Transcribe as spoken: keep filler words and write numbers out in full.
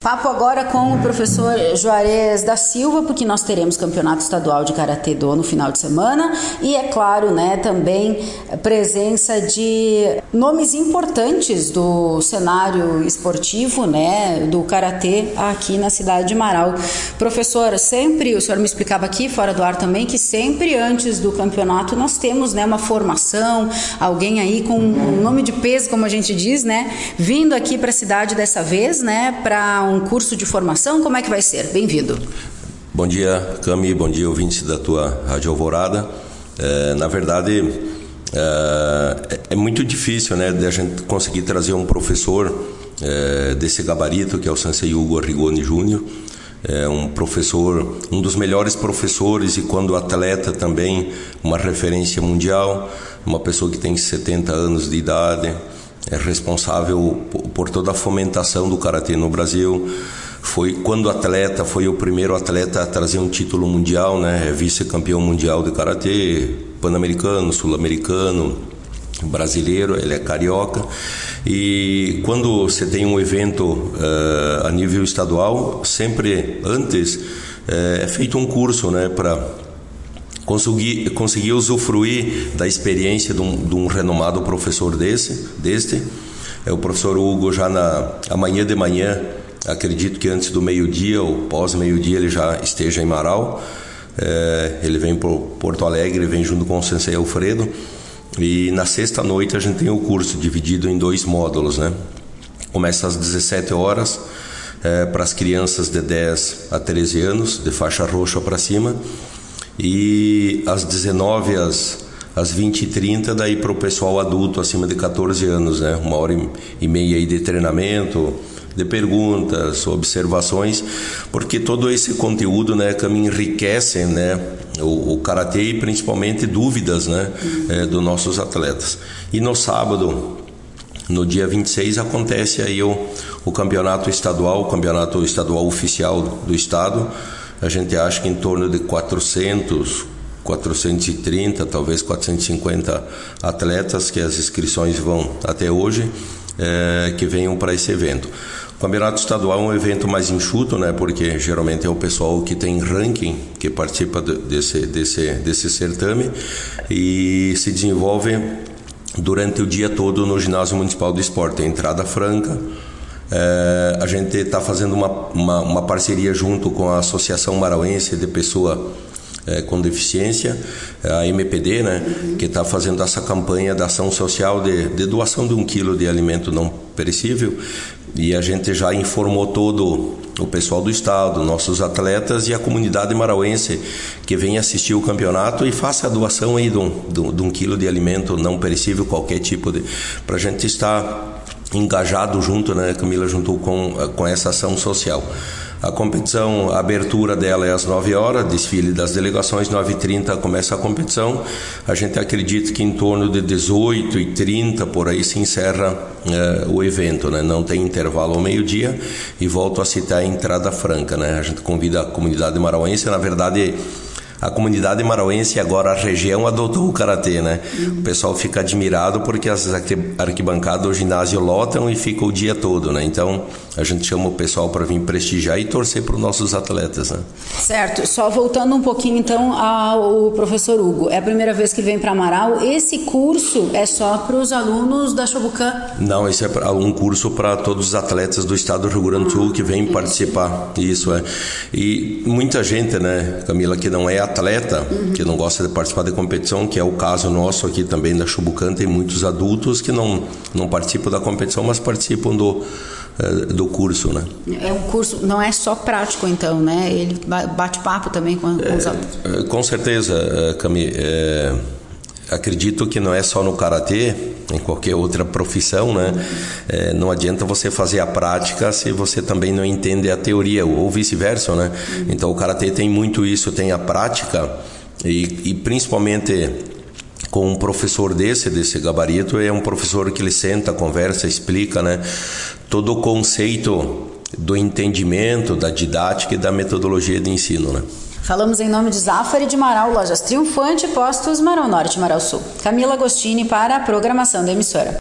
Papo agora com o professor Juarez da Silva, porque nós teremos campeonato estadual de Karatê Do no final de semana e, é claro, né, também presença de nomes importantes do cenário esportivo, né, do Karatê aqui na cidade de Marau. Professor, sempre, o senhor me explicava aqui, fora do ar também, que sempre antes do campeonato nós temos, né, uma formação, alguém aí com um nome de peso, como a gente diz, né, vindo aqui para a cidade dessa vez, né, para um curso de formação. Como é que vai ser? Bem-vindo. Bom dia, Cami, bom dia, ouvintes da tua Rádio Alvorada. É, na verdade, é, é muito difícil, né, de a gente conseguir trazer um professor é, desse gabarito, que é o Sensei Hugo Arrigoni Júnior É um professor, um dos melhores professores e, quando atleta, também uma referência mundial, uma pessoa que tem setenta anos de idade, é responsável por toda a fomentação do Karatê no Brasil. Foi, quando atleta, foi o primeiro atleta a trazer um título mundial, né? É vice-campeão mundial de Karatê, pan-americano, sul-americano, brasileiro, ele é carioca. E quando você tem um evento uh, a nível estadual, sempre antes uh, é feito um curso, né, para Conseguir, conseguir usufruir da experiência de um, de um renomado professor desse, deste. É o professor Hugo, já na amanhã de manhã, acredito que antes do meio-dia ou pós-meio-dia, ele já esteja em Marau. É, ele vem para Porto Alegre, vem junto com o Sensei Alfredo. E na sexta-noite a gente tem o curso dividido em dois módulos, né? Começa às dezessete horas, é, para as crianças de dez a treze anos, de faixa roxa para cima. E às dezenove, às, às vinte e trinta, daí para o pessoal adulto acima de catorze anos, né? Uma hora e meia aí de treinamento, de perguntas, observações, porque todo esse conteúdo, né, que me enriquece, né, o, o Karatê e principalmente dúvidas, né, é, dos nossos atletas. E no sábado, no dia vinte e seis, acontece aí o, o campeonato estadual, o campeonato estadual oficial do estado. A gente acha que em torno de quatrocentos, quatrocentos e trinta, talvez quatrocentos e cinquenta atletas, que as inscrições vão até hoje, é, que venham para esse evento. O campeonato estadual é um evento mais enxuto, né, porque geralmente é o pessoal que tem ranking que participa desse, desse, desse certame, e se desenvolve durante o dia todo no Ginásio Municipal do Esporte. É entrada franca. É, a gente está fazendo uma, uma, uma parceria junto com a Associação Marauense de Pessoa é, com Deficiência, a M P D, né, uhum. que está fazendo essa campanha da ação social de, de doação de um quilo de alimento não perecível. E a gente já informou todo o pessoal do estado, nossos atletas e a comunidade marauense que vem assistir o campeonato e faça a doação aí de um, de um quilo de alimento não perecível, qualquer tipo de, para a gente estar engajado junto, né, Camila, junto com, com essa ação social. A competição, a abertura dela é às nove horas, desfile das delegações, nove e trinta começa a competição. A gente acredita que em torno de dezoito e trinta por aí se encerra eh, o evento, né? Não tem intervalo ao meio-dia, e volto a citar a entrada franca, né? A gente convida a comunidade marauense, na verdade a comunidade marauense, agora a região, adotou o Karatê, né? Uhum. O pessoal fica admirado porque as arquibancadas do ginásio lotam e fica o dia todo, né? Então a gente chama o pessoal para vir prestigiar e torcer para os nossos atletas, né? Certo. Só voltando um pouquinho então ao professor Hugo, é a primeira vez que vem para Marau. Esse curso é só para os alunos da Shobukan? Não, esse é um curso para todos os atletas do estado do Rio Grande do Sul que vêm participar. Isso é. E muita gente, né, Camila, que não é atleta, uhum. que não gosta de participar de competição, que é o caso nosso aqui também da Shobukan. Tem muitos adultos que não, não participam da competição, mas participam do do curso, né? É um curso, não é só prático então, né? Ele bate papo também com, com os alunos. É, com certeza, Cami. É, acredito que não é só no Karatê, em qualquer outra profissão, né? Uhum. É, não adianta você fazer a prática se você também não entende a teoria, ou vice-versa, né? Uhum. Então o Karatê tem muito isso, tem a prática e, e principalmente com um professor desse, desse gabarito, é um professor que ele senta, conversa, explica, né, todo o conceito do entendimento, da didática e da metodologia de ensino, né. Falamos em nome de Zafari de Marau, Lojas Triunfante, Postos Marau Norte, Marau Sul. Camila Agostini para a programação da emissora.